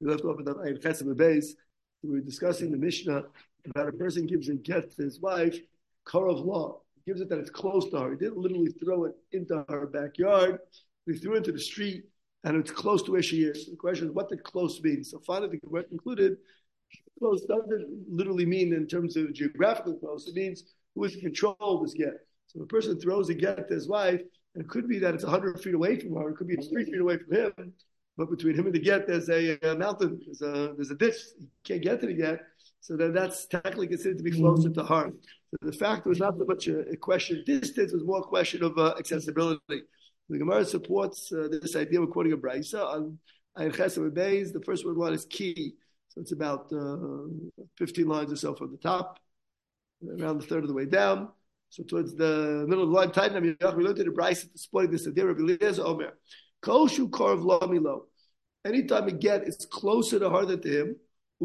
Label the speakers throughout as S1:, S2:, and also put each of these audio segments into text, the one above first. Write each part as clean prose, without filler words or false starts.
S1: We left off with the Ayin Chesed Beis. We were discussing the Mishnah about a person gives a get to his wife, Karav law. He gives it that it's close to her. He didn't literally throw it into her backyard. He threw it into the street, and it's close to where she is. The question is, what did close mean? So finally, the Gemara concluded, close doesn't literally mean in terms of geographically close. It means who is in control of this get. So the person throws a get to his wife, and it could be that it's 100 feet away from her. It could be it's 3 feet away from him. But between him and the get, there's a mountain. There's a ditch. You can't get to the get. So then that's technically considered to be closer to her. So the fact was not so much a question of distance, it was more a question of accessibility. The Gemara supports this idea. We're quoting a Brisa on Ayin Chesed Beis. The first one is key. So it's about 15 lines or so from the top, around the third of the way down. So towards the middle of the line, Titan, we looked at the Brisa supporting this idea. Rabbi Eliezer Omer, Koshu Korv Lamilo. Anytime a get is closer to her than to him,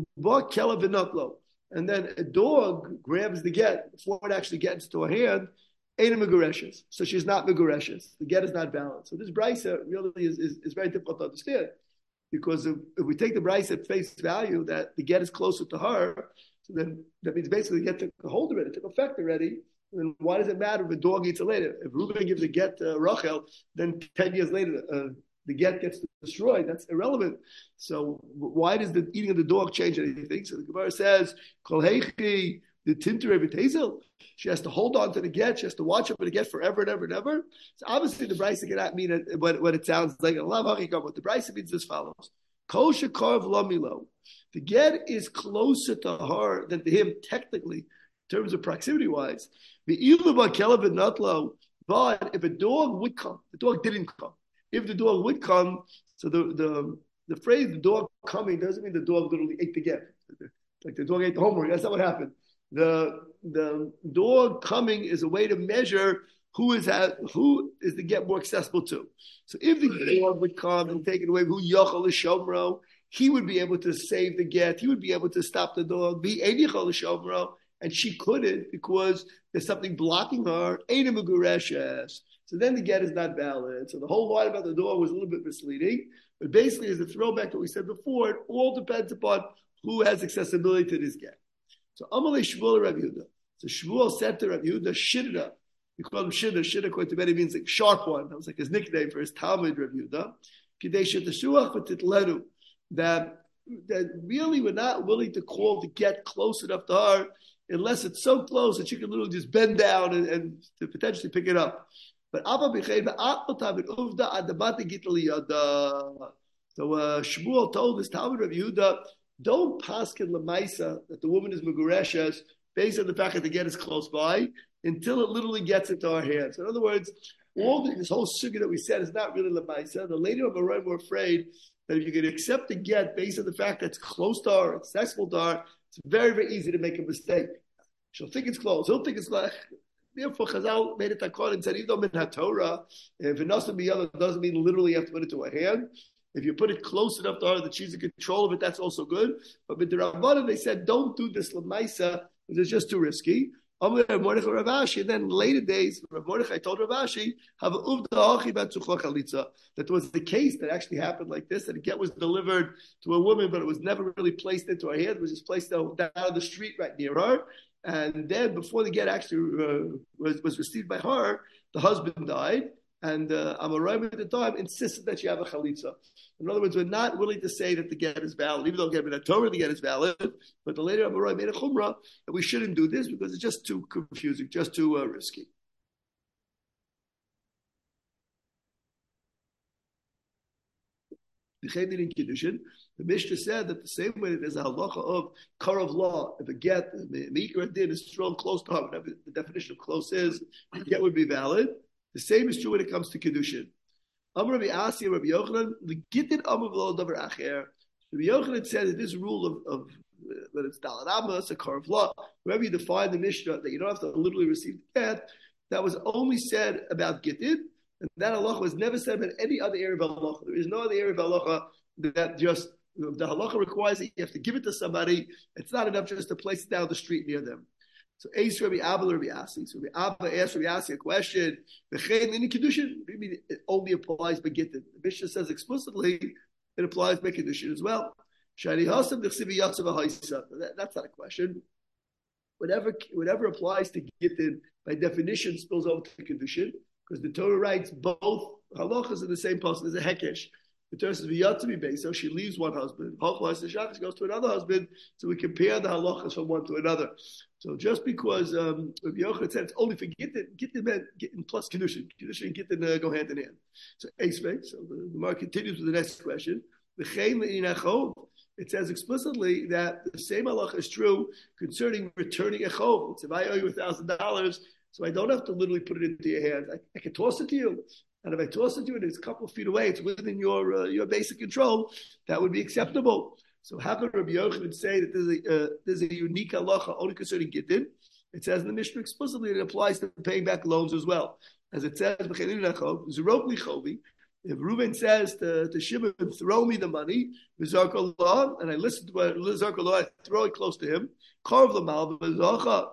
S1: and then a dog grabs the get before it actually gets to her hand, ain't a megureshes. So she's not megureshes. The get is not valid. So this brisa really is very difficult to understand, because if we take the brisa at face value that the get is closer to her, so then that means basically the get took a hold of it. It took effect already. Then why does it matter if a dog eats it later? If Reuben gives a get to Rachel, then 10 years later the get gets destroyed. That's irrelevant. So why does the eating of the dog change anything? So the Gemara says, Kol heichi the tinter evitazel. She has to hold on to the get. She has to watch over the get forever and ever and ever. So obviously the Brisa cannot mean what it sounds like. What the Brisa means as follows: Kol shekarv lamilo. The get is closer to her than to him technically, in terms of proximity wise. But if a dog would come, the dog didn't come. If the dog would come, so the phrase "the dog coming" doesn't mean the dog literally ate the get, like the dog ate the homework. That's not what happened. The dog coming is a way to measure who is the get more accessible to. So if the dog would come and take it away, who yochel l'shomro, he would be able to save the get. He would be able to stop the dog. Be ein yochel l'shomro, and she couldn't because there's something blocking her. Ein megureshes. So then the get is not valid. So the whole line about the dog was a little bit misleading. But basically, as a throwback to what we said before, it all depends upon who has accessibility to this get. So Amalei Shmuel Rav Yehuda. So Shmuel said to Rav Yehuda, Shidda. We call him Shidda. Shidda, according to many, means like sharp one. That was like his nickname for his Talmud, Rav Yehuda. Kidei Shetashuach v'titledu. That really we're not willing to call the get close enough to her unless it's so close that she can literally just bend down and to potentially pick it up. But Abba B'chei v'atlotav uvda adamata gitli yada. So Shmuel told his Talmud Rav Yehuda, don't paskin lemaisa that the woman is megureshes based on the fact that the get is close by until it literally gets into our hands. So in other words, this whole sugya that we said is not really lemaisa. The lady of Amoraim were afraid that if you can accept the get based on the fact that it's close to her, it's accessible to her, it's very, very easy to make a mistake. She'll think it's close. He'll think it's like. Therefore, Chazal made it takon and said, even though min haTorah, if it doesn't mean literally you have to put it to her hand. If you put it close enough to her that she's in control of it, that's also good. But with the Rabbanan, they said, don't do this lemaisa because it's just too risky. And then in later days, Rav Mordechai told Rav Ashi, that there was the case that actually happened like this, that a get was delivered to a woman, but it was never really placed into her hand. It was just placed down the street right near her. And then before the get actually was received by her, the husband died. And Amoraim at the time insisted that she have a chalitza. In other words, we're not willing to say that the get is valid, even though the Torah the get is valid. But the later Amoraim made a chumrah that we shouldn't do this because it's just too confusing, just too risky. The Mishnah said that the same way that there's a halacha of karav law, if a get, meikar din is thrown close to her, whatever the definition of close is, the get would be valid. The same is true when it comes to Kedushin. Amar Rabbi Asi, Rabbi Yochanan, the gittin amar v'lo davar acher. Rabbi Yochanan said that this rule of that it's dalad amas, a karav law, wherever you define the Mishnah, that you don't have to literally receive the get, that was only said about gittin, and that halacha was never said about any other area of halacha. There is no other area of halacha that just, the halacha requires that you have to give it to somebody. It's not enough just to place it down the street near them. So Eis Rabbi Abba Rabbi Asi. So Rabbi Abba asked Rabbi Asi a question. V'chein in Kedushin, it only applies by Gittin. The Mishnah says explicitly it applies by Kedushin as well. That's not a question. Whatever applies to Gittin, by definition, spills over to Kedushin, because the Torah writes both halachas in the same person. There's a hekesh. The Torah says v'yatzmi beis, so she leaves one husband. She goes to another husband. So we compare the halachas from one to another. So just because Rabbi Yochanan said it's only for Gittin meant Gittin plus Kedushin. Kedushin and Gittin go hand in hand. So so the Gemara continues with the next question. It says explicitly that the same halacha is true concerning returning a chov. It's if I owe you $1,000, so I don't have to literally put it into your hands. I can toss it to you. And if I toss it to you and it's a couple of feet away, it's within your basic control, that would be acceptable. So how could Rabbi Yochanan say that there's a unique halacha only concerning Gittin? It says in the Mishnah explicitly it applies to paying back loans as well. As it says, if Reuben says to Shimon, throw me the money, and I listen to what I throw it close to him, carve the malva,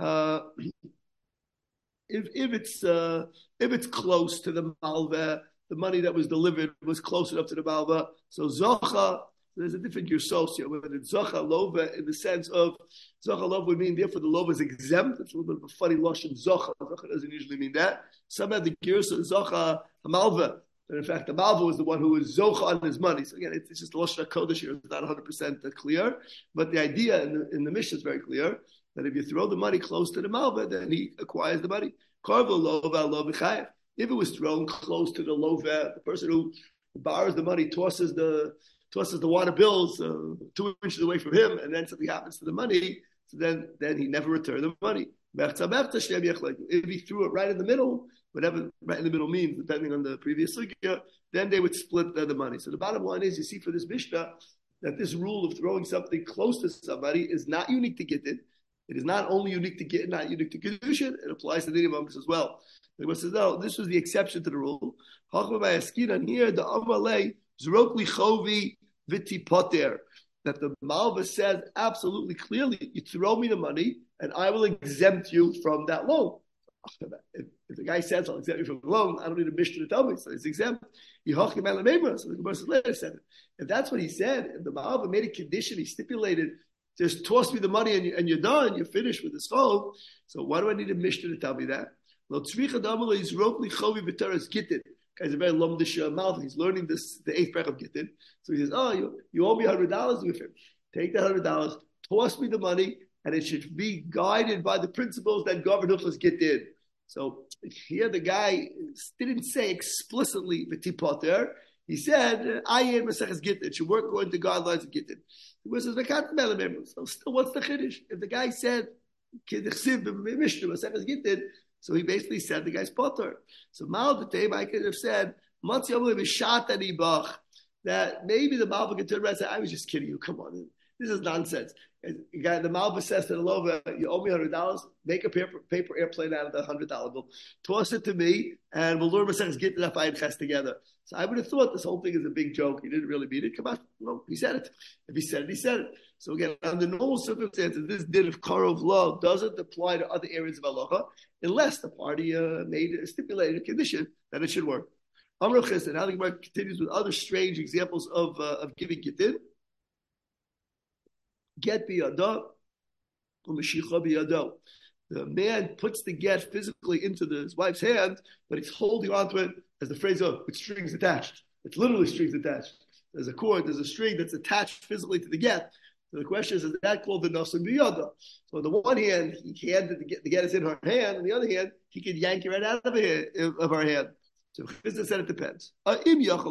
S1: if it's close to the malva, the money that was delivered was close enough to the malva, so zocha, there's a different Yersos here, whether it's zocha lova in the sense of zocha lova would mean therefore the lova is exempt. It's a little bit of a funny lashon zocha. Zocha doesn't usually mean that. Some have the Gersa zocha malva. And in fact, the Malva was the one who was zocha on his money. So again, it's just the Lashon HaKodesh here. It's not 100% clear. But the idea in the Mishnah is very clear that if you throw the money close to the Malva, then he acquires the money. If it was thrown close to the Lova, the person who borrows the money tosses the water bills 2 inches away from him, and then something happens to the money, so then he never returned the money. If he threw it right in the middle, whatever right in the middle means, depending on the previous sugya, then they would split the money. So the bottom line is, you see for this Mishnah, that this rule of throwing something close to somebody is not unique to Gittin. It is not only unique to Gittin, not unique to Kedushin, it applies to the Nidim as well. The Gemara says, no, this was the exception to the rule. And here, the Amalei, Zrok Lichovi Viti Poter, that the Malva says absolutely clearly, you throw me the money, and I will exempt you from that loan. If the guy says, I'll exempt you from the loan, I don't need a Mishnah to tell me, so it's exempt. So the Gemara says later said it. If that's what he said, if the Malva made a condition, he stipulated, just toss me the money and you're done, you're finished with this phone, so why do I need a Mishnah to tell me that? Guy's a very lumdish mouth. He's learning the 8th parak of Gittin. So he says, you owe me $100 with him. Take the $100, toss me the money, and it should be guided by the principles that govern Hilchos Gittin. So here the guy didn't say explicitly v'tipoter. He said, I am Maseches Gittin. It should work according to guidelines of Gittin. He says, so still, what's the chiddush? If the guy said, Maseches Gittin, so he basically said the guy's potter. So Malvateim, I could have said, that maybe the Malva could turn around and say, I was just kidding you. Come on. This is nonsense. The Malva says to the Lova, you owe me $100, make a paper airplane out of the $100 bill, toss it to me, and we'll learn Maseches Gittin if I and Ches together. So I would have thought this whole thing is a big joke. He didn't really mean it. Come on. No, he said it. If he said it, he said it. So again, under normal circumstances, this din of Karov law doesn't apply to other areas of halacha unless the party stipulated a condition that it should work. Amr Chesed, how the Gemara continues with other strange examples of giving Gittin. Get biyado, u'mashicha biyado. The man puts the get physically into his wife's hand, but he's holding onto it, as the phrase of, with strings attached. It's literally strings attached. There's a cord, there's a string that's attached physically to the get. So the question is that called the nasim biyada? So on the one hand, he handed the get is in her hand. On the other hand, he can yank it right out of her hand. So Chizah said it depends. If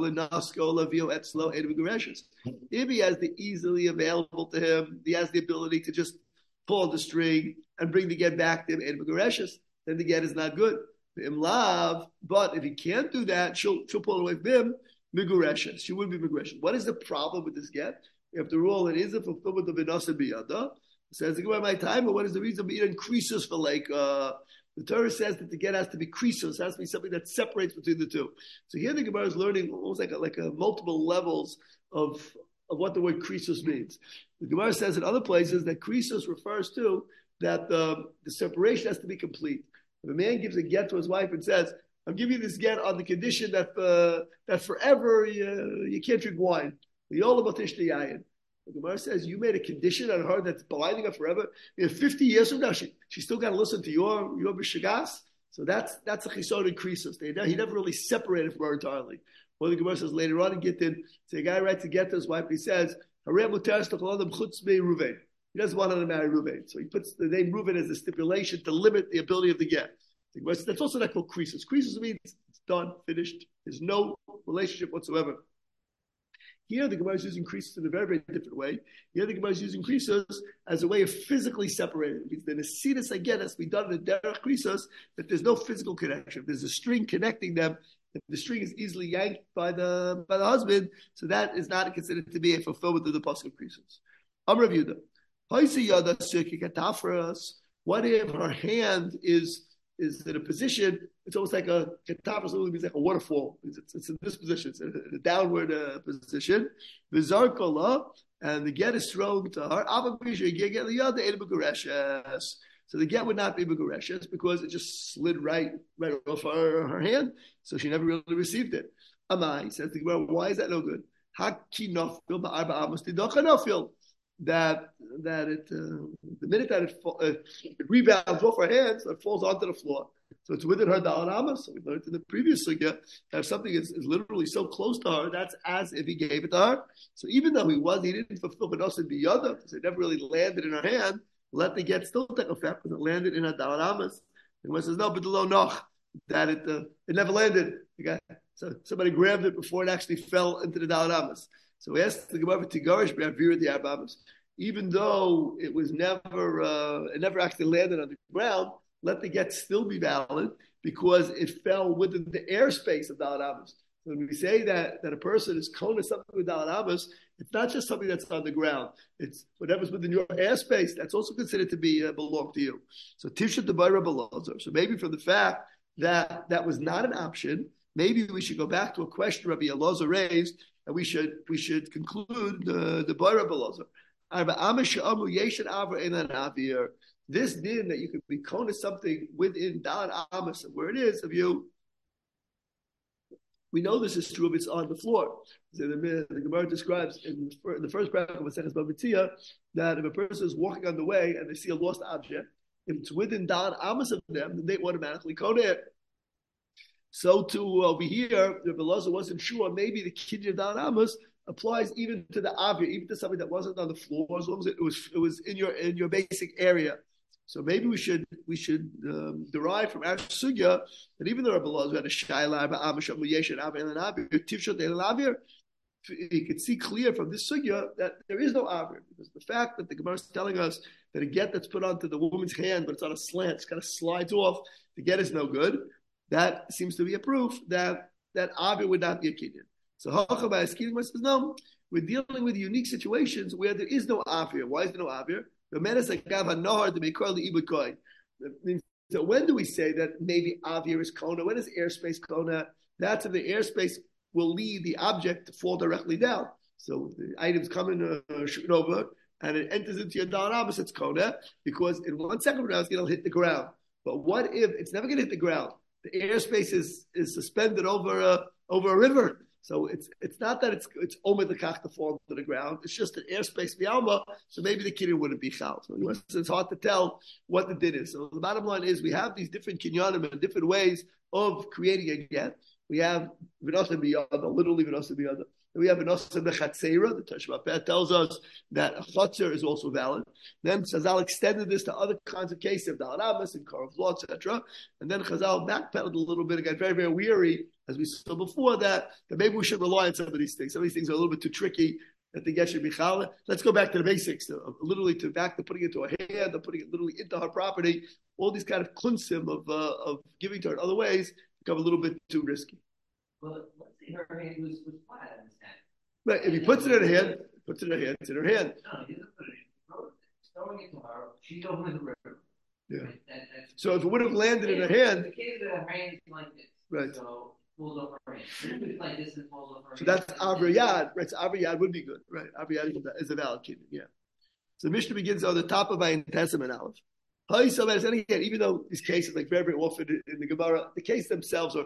S1: he has the easily available to him, he has the ability to just pull the string and bring the get back to him, then the get is not good. But if he can't do that, she'll pull it away from him. Migureshes. She would be migureshes. What is the problem with this get? After all, it is a fulfillment of inasa biyada. Says the Gemara, my time, but what is the reason it increases for the Torah says that the get has to be krisos, has to be something that separates between the two. So here the Gemara is learning almost like a multiple levels of what the word krisos means. The Gemara says in other places that krisos refers to that the separation has to be complete. If a man gives a get to his wife and says, I'm giving you this get on the condition that forever you can't drink wine. The Gemara says you made a condition on her that's blinding her forever. 50 years from now, she still got to listen to your b'shagas. So that's a chisod increases. He never really separated from her entirely. Well, the Gemara says later on in Gittin, so a guy writes to get to his wife, he says, he doesn't want her to marry Reuven. So he puts the name Reuven as a stipulation to limit the ability of the get. That's also not called creases. Creases means it's done, finished. There's no relationship whatsoever. Here, the Gemara is using creases in a very, very different way. Here, the Gemara is using creases as a way of physically separating. It means the nesidus again has to be done in the derech creases, that there's no physical connection. There's a string connecting them. If the string is easily yanked by the husband, so that is not considered to be a fulfillment of the pasuk of creases. Amar Rav Yehuda, what if her hand is in a position? It's almost like a ketafra, so it means like a waterfall. It's in this position, it's in a downward position. V'zarkola, and the get is thrown to her. So the get would not be Megureshes because it just slid right off her hand. So she never really received it. Amai says the Gemara, why is that no good? That the minute that it rebounds off her hand, so it falls onto the floor. So it's within her da'al amas. So we learned in the previous sugya that if something is literally so close to her, that's as if he gave it to her. So even though he didn't fulfill B'nosan B'yada, because it never really landed in her hand, let the get still take effect because it landed in her da'al amas. And one says, no, but the lo noch, that it never landed. Okay? So somebody grabbed it before it actually fell into the da'al amas. So we asked the Gemara to Garish B'Avir the Arbamas, even though it was never actually landed on the ground, let the get still be valid because it fell within the airspace of Da'al Abbas. So when we say that a person is kona something with Da'al Abbas, it's not just something that's on the ground. It's whatever's within your airspace. That's also considered to be belong to you. So Tisha Debayra Belazar. So maybe from the fact that was not an option, maybe we should go back to a question Rabbi Elazar raised, and we should conclude the Bayra Belazar. This din that you could be kona something within Da'al Amas of where it is of you. We know this is true if it's on the floor. So the Gemara describes in the first paragraph of Maseches Bava Metzia that if a person is walking on the way and they see a lost object, if it's within Da'al Amas of them, then they automatically kona it. So too over here, if Elazar wasn't sure, maybe the kinyan of Da'al Amas applies even to the avir, even to something that wasn't on the floor, as long as it was in your basic area. So maybe we should derive from our sugya that even though Rabbi Elazar had a shayla, you could see clear from this sugya that there is no avir, because the fact that the Gemara is telling us that a get that's put onto the woman's hand, but it's on a slant, it's kind of slides off, the get is no good. That seems to be a proof that avir would not be a kinyan. So Hachaba Eskilim says, no, we're dealing with unique situations where there is no avir. Why is there no avir? The menace agav hanahar to be called the ibud koin. So when do we say that maybe avir is kona? When is airspace kona? That's if the airspace will lead the object to fall directly down. So the items coming shooting over, and it enters into your Da'al Abbas, it's kona, because in 1 second from now it's going to hit the ground. But what if it's never going to hit the ground? The airspace is suspended over a river. So it's not that it's omed lekach to fall to the ground. It's just an airspace b'alma. So maybe the kinyan wouldn't be chal. So it's hard to tell what the din is. So the bottom line is we have these different kinyanim and different ways of creating a get. We have v'nosa b'yada, literally v'nosa b'yada. And we have v'nosa b'chatzeira. The Teshuvah Peh tells us that a chatzer is also valid. Then Chazal extended this to other kinds of cases of Da'al Abbas and Karav Law, etc. And then Chazal backpedaled a little bit and got very, very weary, as we saw before, that maybe we should rely on some of these things. Some of these things are a little bit too tricky that the get should be chal. Let's go back to the basics, literally back to putting it to her hand, or putting it literally into her property. All these kind of kunsim of giving to her in other ways become a little bit too risky.
S2: Well, let's say her hand was flat in his hand.
S1: Right, if he puts it in her hand, it's in her hand.
S2: No, he doesn't put it in. He's throwing it to her. She's over the river.
S1: Yeah.
S2: Right?
S1: So if it would have landed in her hand,
S2: the case that her hand is like this.
S1: Right.
S2: So falls off her hand. If it's like this, it falls off her hand.
S1: So that's avriyad, right? So avriyad would be good, right? Avriyad is a valid kinyan, yeah. So the Mishnah begins on the top of Ayin Tesem and Aleph. And again, even though these cases, like very, very often in the Gemara, the cases themselves are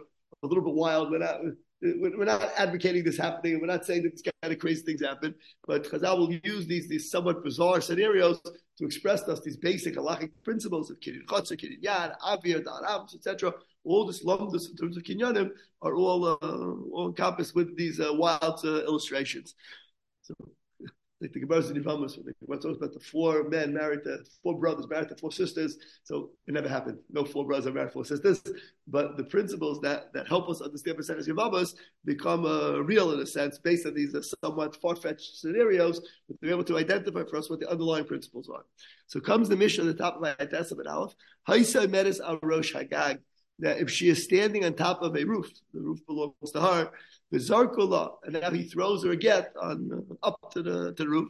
S1: a little bit wild. We're not advocating this happening, and we're not saying that this kind of crazy things happen. But Chazal will use these somewhat bizarre scenarios to express to us these basic halachic principles of kinyan chotzer, kinyan yad, avir, da'arav, etc. All this lumdus in terms of kinyanim are all encompassed with these wild illustrations. So, like the Gemara's in Yevamos, when talks about the four men married to four brothers, married to four sisters. So it never happened. No four brothers are married to four sisters. But the principles that help us understand Maseches Yevamos become real in a sense, based on these somewhat far-fetched scenarios, but they're able to identify for us what the underlying principles are. So comes the Mishnah at the top of my Testament Aleph. Haisa meres al rosh hagag. That if she is standing on top of a roof, the roof belongs to her, the zarkula, and now he throws her a get on up to the roof.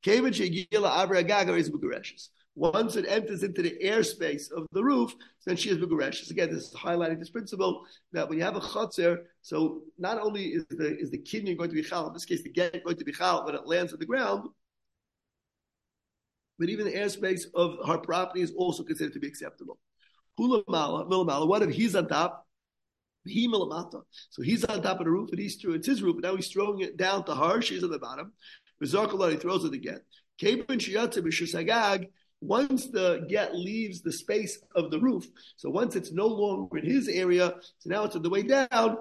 S1: Once it enters into the airspace of the roof, then she is megureshes. Again, this is highlighting this principle that when you have a chotzer, so not only is the kinyan going to be chal, in this case the get going to be chal when it lands on the ground, but even the airspace of her property is also considered to be acceptable. What if he's on top? So he's on top of the roof, and it's his roof, and now he's throwing it down to her. She's on the bottom. He throws it again. Once the get leaves the space of the roof, so once it's no longer in his area, so now it's on the way down.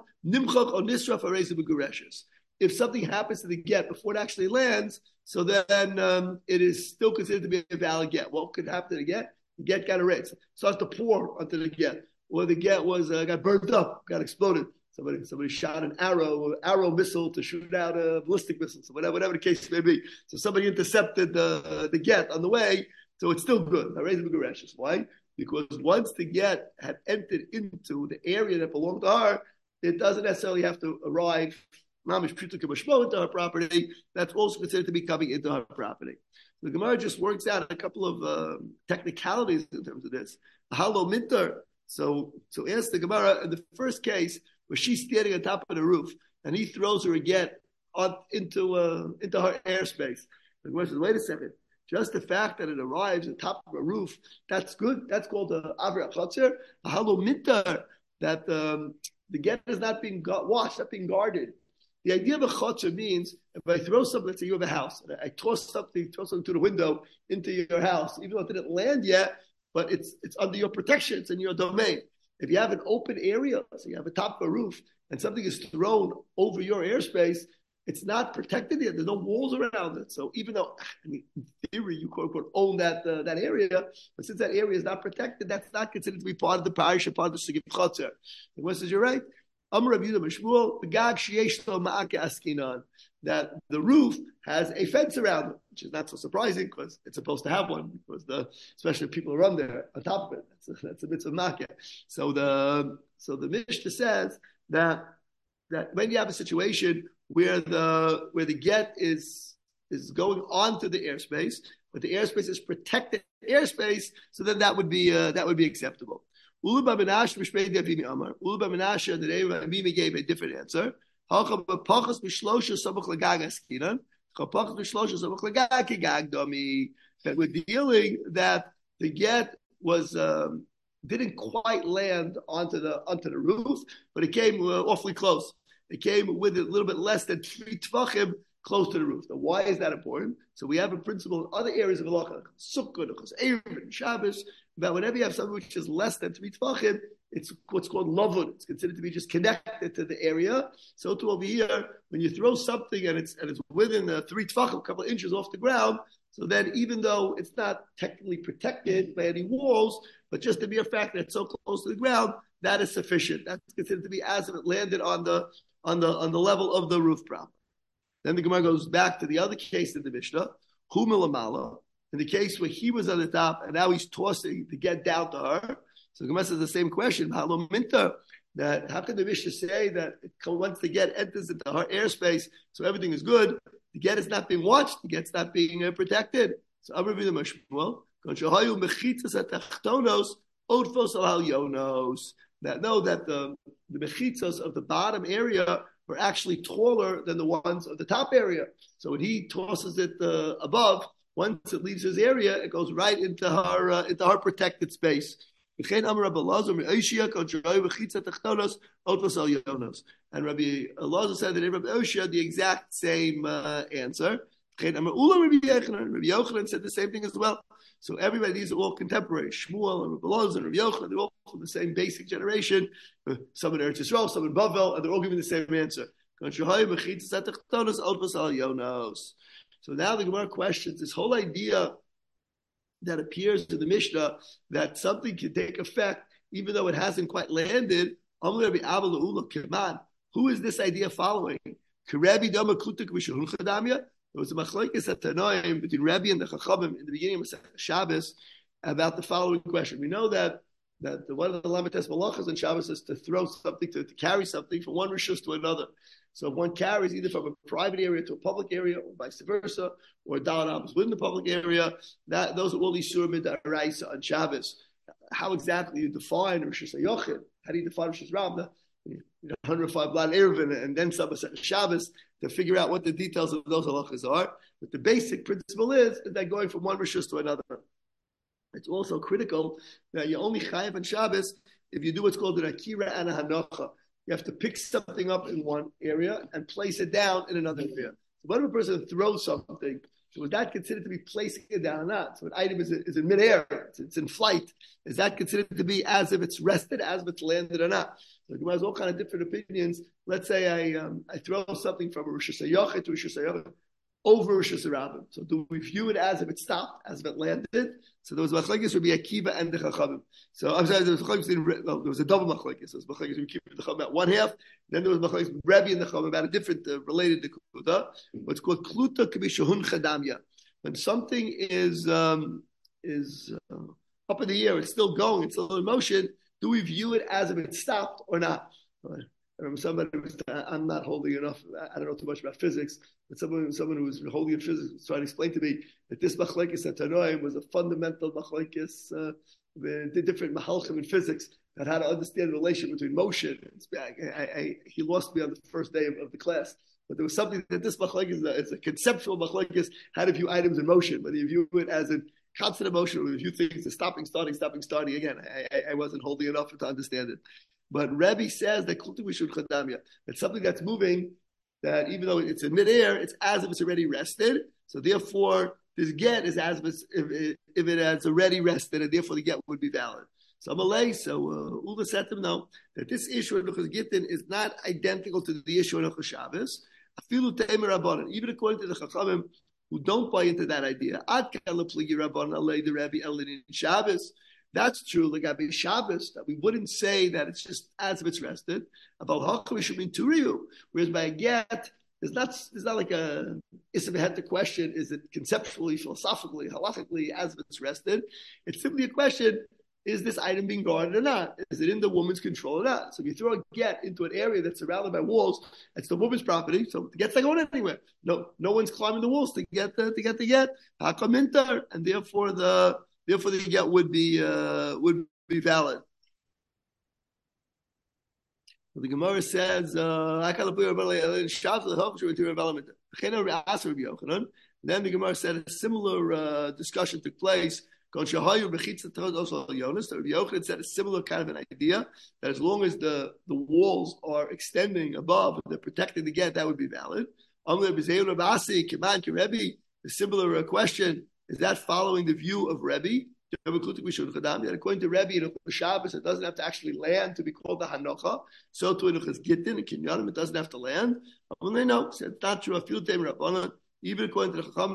S1: If something happens to the get before it actually lands, so then it is still considered to be a valid get. What could happen to the get? The get got erased. Starts to pour onto the get. Or the get was got burned up, got exploded. Somebody shot an arrow missile to shoot out a ballistic missile. So whatever the case may be. So somebody intercepted the get on the way. So it's still good. Why? Because once the get had entered into the area that belonged to her, it doesn't necessarily have to arrive into her property. That's also considered to be coming into her property. The Gemara just works out a couple of technicalities in terms of this. Halo minter. So ask the Gemara, in the first case, where she's standing on top of the roof, and he throws her again into her airspace. The Gemara says, wait a second. Just the fact that it arrives on top of a roof, that's good. That's called Avra Chotzer. Halo minter, that the get is not being washed, not being guarded. The idea of a chotzer means if I throw something, let's say you have a house, and I toss something through the window into your house, even though it didn't land yet, but it's under your protection, it's in your domain. If you have an open area, so you have a top of a roof, and something is thrown over your airspace, it's not protected yet. There's no walls around it. So even though, in theory, you quote unquote own that area, but since that area is not protected, that's not considered to be part of the parish or part of the Sugim Chotzer. The Gemara says, you're right. That the roof has a fence around it, which is not so surprising because it's supposed to have one, because especially if people run there on top of it. That's a mitzvah makeh. So the Mishnah says that when you have a situation where the get is going onto the airspace, but the airspace is protected airspace, so then that would be acceptable. Uluba Menashe, the name of Amimi gave a different answer. That we're dealing that the get was didn't quite land onto the roof, but it came awfully close. It came with a little bit less than 3 tvachim close to the roof. Now, why is that important? So we have a principle in other areas of halacha, Sukkot, Erev, Shabbos, that whenever you have something which is less than 3 tvachim, it's what's called lavud. It's considered to be just connected to the area. So to over here, when you throw something and it's within 3 tvachim, a couple of inches off the ground, so then even though it's not technically protected by any walls, but just the mere fact that it's so close to the ground, that is sufficient. That's considered to be as if it landed on the level of the roof proper. Then the Gemara goes back to the other case in the Mishnah, Hu Milamala, in the case where he was on the top and now he's tossing to get down to her. So the Gemara says the same question, Halo Minta, that how can the Mishnah say that once the get enters into her airspace, so everything is good, the get is not being watched, the get's not being protected. So I'm reviewing the Mashmuel, that know that the mechitzos of the bottom area were actually taller than the ones of the top area. So when he tosses it above, once it leaves his area, it goes right into her protected space. And Rabbi Elazar said that in Rabbi Oshia, the exact same answer. Rabbi Yochanan said the same thing as well. So everybody, these are all contemporary. Shmuel and Rabbi Elazar and Rabbi Yochanan, they're all from the same basic generation. Some in Eretz Yisrael, some in Bavel, and they're all giving the same answer. So now the Gemara questions this whole idea that appears to the Mishnah that something can take effect even though it hasn't quite landed. Who is this idea following? There was a machlokes at Tanoim between Rabbi and the Chachamim in the beginning of Shabbos about the following question. We know that one of the Lamites Malachas on Shabbos is to throw something, to carry something from one rishus to another. So if one carries either from a private area to a public area, or vice versa, or Dalan is within the public area, those are all these Surim D'Oraisa on Shabbos. How exactly you define Rosh Hashanah? How do you define Rosh Hashanah? 105 Blan Eruvin and then some Shabbos to figure out what the details of those halachas are. But the basic principle is that going from one rishus to another. It's also critical that you only chayav on Shabbos if you do what's called an akira and a hanocha. You have to pick something up in one area and place it down in another area. So when a person throws something, so is that considered to be placing it down or not? So an item is in midair, it's in flight. Is that considered to be as if it's rested, as if it's landed or not? So there has all kind of different opinions. Let's say I throw something from a Rosh Hashanah to a Rosh Hashanah over Rosh Hashanah. So do we view it as if it stopped, as if it landed? So there was machlokes would be Akiva and the Chachamim. So I'm sorry, there was a double machlokes. There was machlokes we keep the Chachamim about one half. Then there was machlokes Rebbe and the Chachamim about a different related to Kluta. What's called Kluta K'bishahun Chadamya. When something is up in the air, it's still going, it's still in motion. Do we view it as if it stopped or not? I remember somebody was, I'm not holy enough, I don't know too much about physics, but someone who was holy in physics was trying to explain to me that this machlekes at Tanoim was a fundamental machlekes, the different mahalchim in physics, that how to understand the relation between motion. He lost me on the first day of the class. But there was something that this machlekes is a conceptual machlekes, how to view items in motion, whether you view it as a constant emotion, or if you think it's a stopping, starting. Again, I wasn't holding enough to understand it. But Rebbe says that it's something that's moving, that even though it's in midair, it's as if it's already rested. So therefore, this get is as if it has already rested, and therefore the get would be valid. So Ula said to him, no, that this issue in Luchas Gittin is not identical to the issue in Luchas Shabbos. Even according to the Chachamim, who don't buy into that idea. That's true, like Abby Shabbos, that we wouldn't say that it's just as if it's rested. About whereas by a get, there's not like a the question, is it conceptually, philosophically, halachically as if it's rested? It's simply a question, is this item being guarded or not? Is it in the woman's control or not? So if you throw a get into an area that's surrounded by walls, it's the woman's property, so the get's not going anywhere. No one's climbing the walls to get the get. Hakaminter, and therefore the get would be valid. The Gemara says, then the Gemara said a similar discussion took place. The Yochanan said a similar kind of an idea, that as long as the walls are extending above, they're protecting the get, that would be valid. The similar question, is that following the view of Rebbe? That according to Rebbe, in Shabbos, it doesn't have to actually land to be called the Hanocha. So to Enuchas Gittin and Kinyanim, it doesn't have to land. When they know, it's not true. Even according to the Chachamim,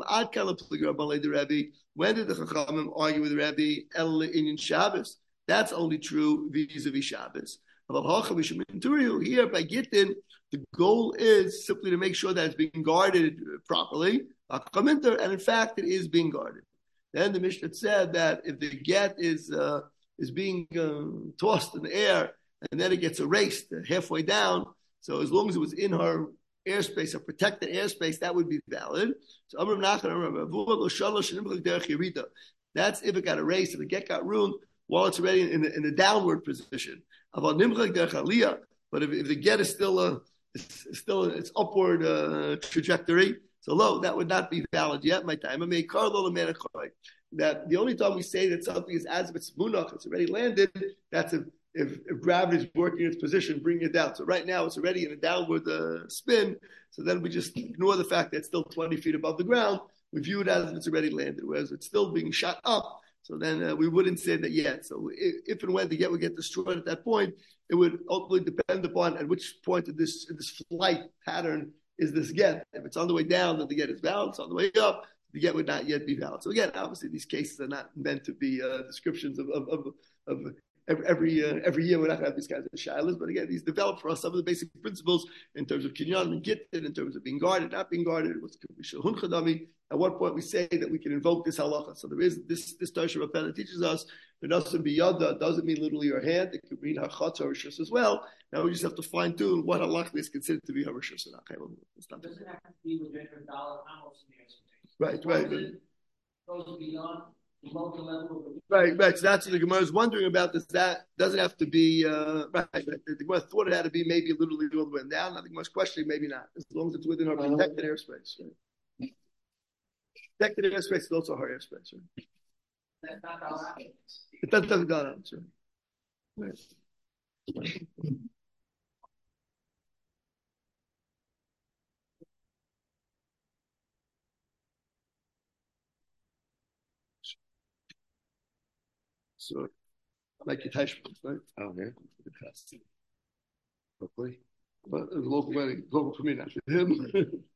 S1: when did the Chachamim argue with Rebbe in Shabbos? That's only true vis-a-vis Shabbos. Here by Gittin, the goal is simply to make sure that it's being guarded properly. And in fact, it is being guarded. Then the Mishnah said that if the get is being tossed in the air and then it gets erased halfway down, so as long as it was in her airspace, a protected airspace, that would be valid. So that's if it got erased, if the get got ruined while it's already in the downward position. But if the get is still its upward trajectory, so low, that would not be valid yet. My time. that the only time we say that something is as if it's munach, it's already landed, that's if gravity is working its position, bringing it down. So right now it's already in a downward spin. So then we just ignore the fact that it's still 20 feet above the ground. We view it as if it's already landed, whereas it's still being shot up. So then we wouldn't say that yet. So if and when the get would get destroyed at that point, it would ultimately depend upon at which point of this flight pattern is this get. If it's on the way down, then the get is valid. If it's on the way up, the get would not yet be valid. So again, obviously these cases are not meant to be descriptions of every year. We're not going to have these kinds of shilas, but again, these develop for us some of the basic principles in terms of kinyan and gittin, in terms of being guarded, not being guarded. What's shulhun chadami? At what point we say that we can invoke this halacha? So there is this Tosh Rabbeinu teaches us v'nasim biyada doesn't mean literally your hand. It could mean hachatz or rishus as well. Now we just have to fine tune what halacha is considered to be rishus or not.
S2: Doesn't have to be within her dollar amos in the
S1: Right.
S2: Goes beyond below the level of
S1: Right. So that's what the Gemara is wondering about. That doesn't have to be right. The Gemara thought it had to be maybe literally all the way down. I think most questioning maybe not, as long as it's within our protected airspace. Right? Protected airspace is also her airspace. Right?
S2: That's not our option.
S1: It doesn't go on. Right. So, like your Tashbans, right?
S3: Oh, yeah. Hopefully.
S1: But it was local wedding, local for me, not for him.